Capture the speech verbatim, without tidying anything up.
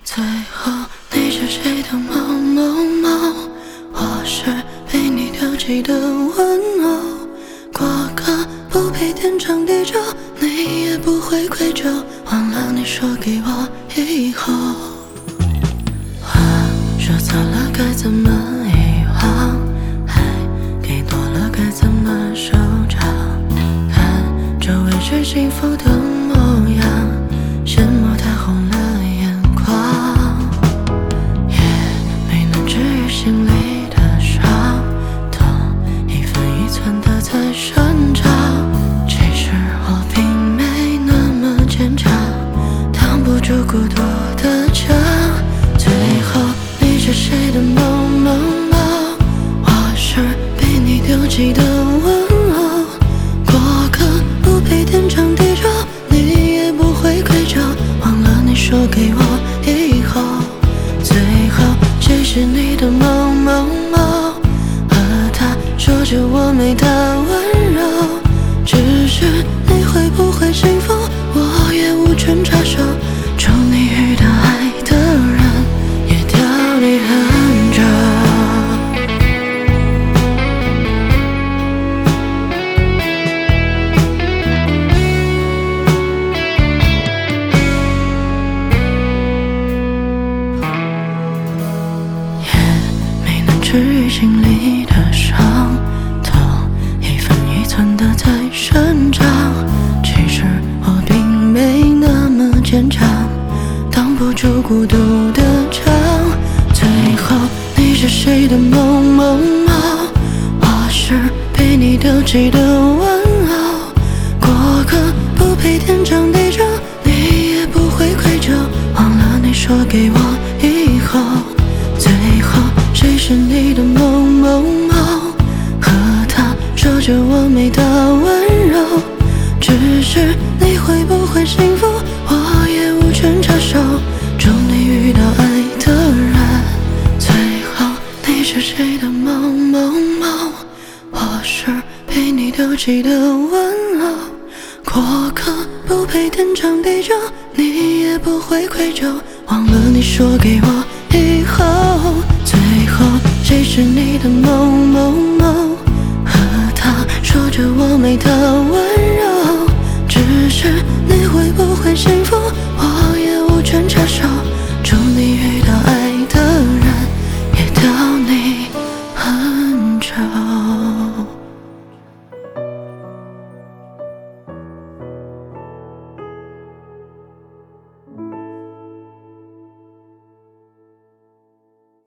最后你是谁的某某某？我是被你丢弃的玩偶。过客不必天长地久，你也不会愧疚。忘了你说给我以后，话说错了该怎么遗忘？爱给多了该怎么收场？看周围是幸福的模样，羡慕他红了眼眶，也没能治愈心里的伤痛，一分一寸的在生长。其实我并没那么坚强，挡不住孤独的墙。最后你是谁的某某某？我是被你丢弃的玩偶。过客不必天长地久，你也不会愧疚。忘了你说给我以后，最后谁是你的某某某？和他说着我没他温柔，只是你会不会幸福，我也无权插手。祝你遇到爱的人，也吊你很久。治愈心里的伤痛，一分一寸的在生长。其实我并没那么坚强，挡不住孤独的墙。最后你是谁的某某某？我是被你丢弃的玩偶。过客不必天长地久，你也不会愧疚。忘了你说给我以后，最后谁是你的某某某？和他说着我没他温柔，只是你会不会幸福，我也无权插手。祝你遇到爱的人。最后你是谁的某某某？我是被你丢弃的玩偶。过客不必天长地久，你也不会愧疚。忘了你说给我以后，最后谁是你的某某某？和他说着我没他温柔，只是你会不会幸福，我也无权插手。祝你